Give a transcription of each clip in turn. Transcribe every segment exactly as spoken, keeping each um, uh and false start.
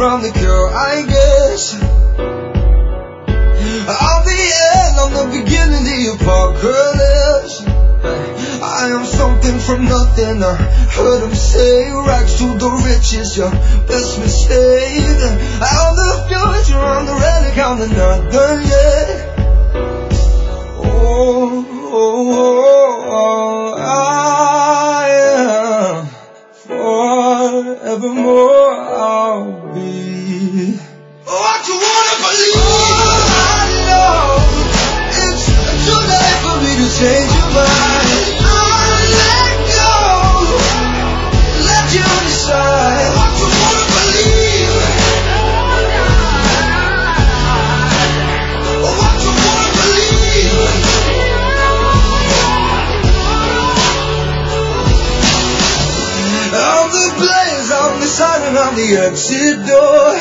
I'm the cure, I guess. I'm the end, I'm the beginning, the apocalypse. I am something from nothing, I heard him say. Rags to the riches, your best mistake. I'm the future, I'm the relic, I'm the not done yet. Oh, oh, oh, oh, I am forevermore I'll be. What you wanna believe? I know it's too late for me to change your mind. I'll let go, let you decide what you wanna believe. What you wanna believe. I'm the blaze, I'm the siren, I'm the exit door.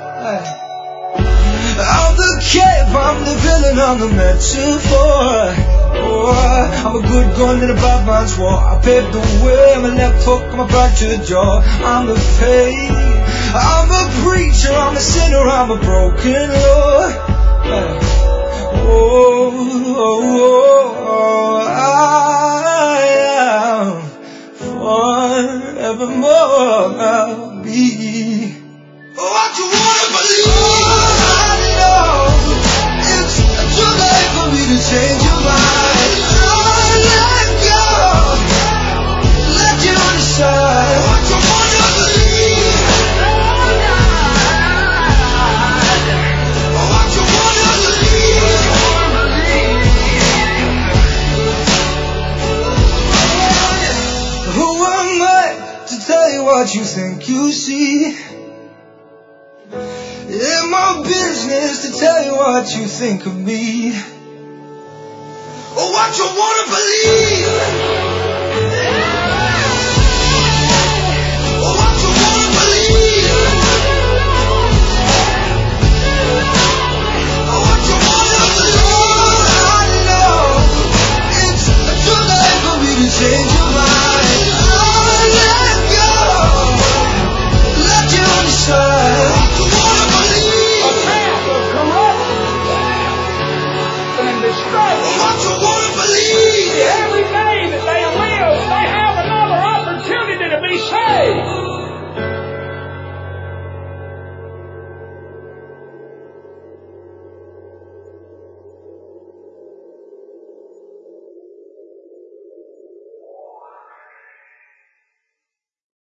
I'm the cave, I'm the villain, I'm the metaphor. Oh, I'm a good gun in a bad man's war. I paved the way, I'm a left hook, I'm a fractured jaw. I'm the faith, I'm a preacher, I'm a sinner, I'm a broken Lord. Oh, oh, oh, oh, I am forevermore I'll be. What you wanna believe? I know it's too late for me to change your mind. I'll let go, let you decide what you wanna believe. What you wanna believe. Who am I to tell you what you think you see? It's my business to tell you what you think of me, or what you wanna believe.